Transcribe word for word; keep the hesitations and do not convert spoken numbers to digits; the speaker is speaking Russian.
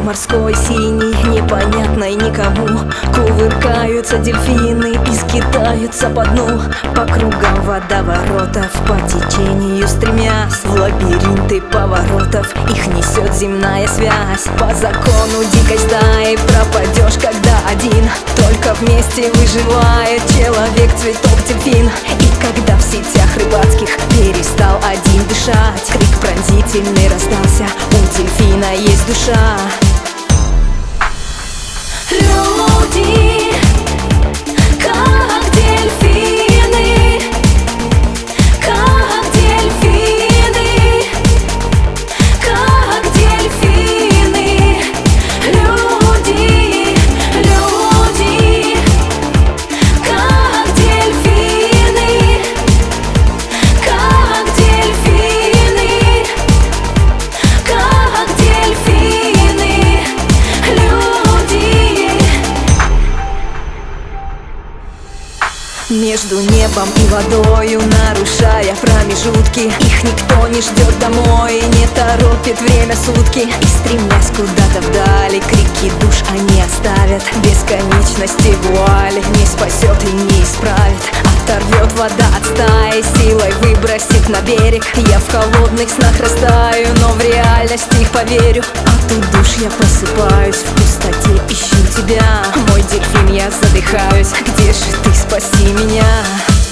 морской синий, непонятной никому. Кувыркаются дельфины и скитаются по дну, по кругам водоворотов, по течению стремясь в лабиринты поворотов. Их несет земная связь. По закону дикой стаи пропадешь, когда один. Только вместе выживает человек, цветок, дельфин. И когда в сетях рыбацких перестал один дышать, крик пронзительный раздался: у дельфина есть душа. Люди, как дельфины, как дельфины, как дельфины. Люди, люди, как дельфины, как дельфины, как дельфины. Люди. Между небом и водою, нарушая промежутки, их никто не ждет домой, не торопит время сутки. И стремясь куда-то вдали, крики душ они оставят. Бесконечности вуаль не спасет и не исправит. Оторвет вода от стаи, силой выбросит на берег. Я в холодных снах растаю, но в реальность их поверю. От удушья просыпаюсь, в пустоте ищу тебя. Мой дельфин, я задыхаюсь, где же ты, спаси меня?